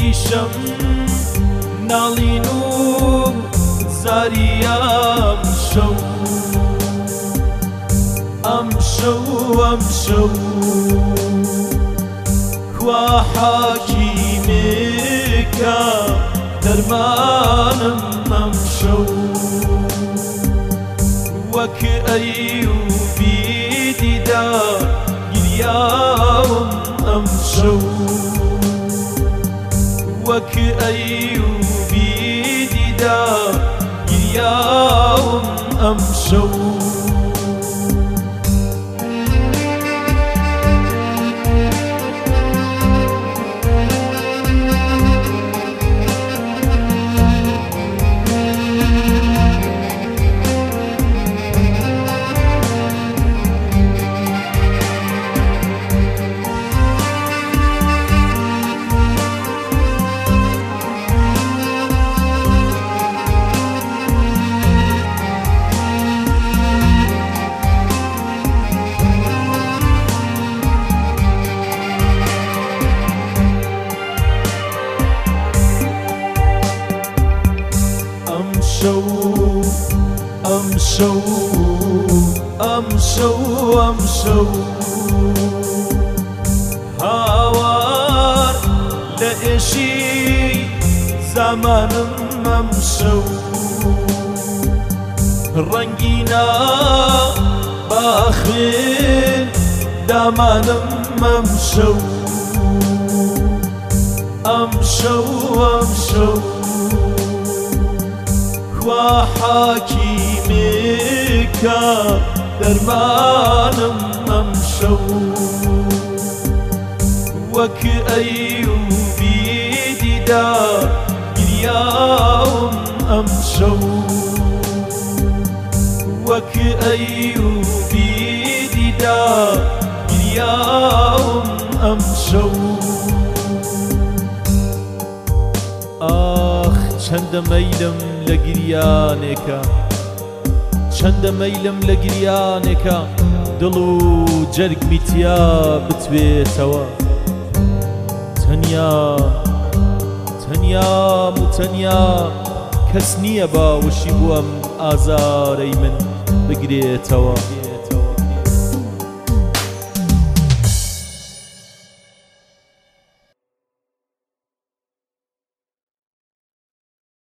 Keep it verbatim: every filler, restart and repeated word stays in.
ئیشەم ناڵین و زاریام شەو ئەم شەو ئەم شەو خوا حاکیمێکە دەرمانم ئەم شەو وەک ئەیوبی دیدا گریاوم ئەم شەو وەک ئەیوبی دیدا گریاوم ئەم شەو شەو ئەم شەو ئەم شەو ئەم شەو هاوار لە ئێشی زامانم ئەم شەو ڕەنگینە باخێن دامانم ئەم شەو ئەم شەو ئەم شەو خوا حاکیمێکە دەرمانم ئەم شەو وەک ئەیوبی دیدا گریاوم ئەم شەو وەک ئەیوبی دیدا گریاوم ئەم شەو ئاخ چەندە مەیلم لە گریانێکە چەندە مەیلم لە گریانێکە دڵ و جەرگمی تیا بتوێتەوە تەنیا تەنیام و تەنیا کەس نییە باوشی بووەم ئازارەی من بگرێتەوە